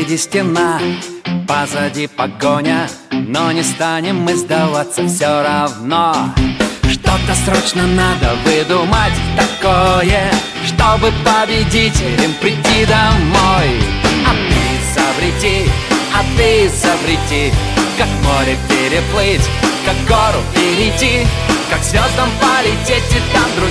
Впереди стена, позади погоня, но не станем мы сдаваться все равно. Что-то срочно надо выдумать такое, чтобы победителем прийти домой. А ты изобрети, как море переплыть, как гору перейти, как звездам полететь и там друзья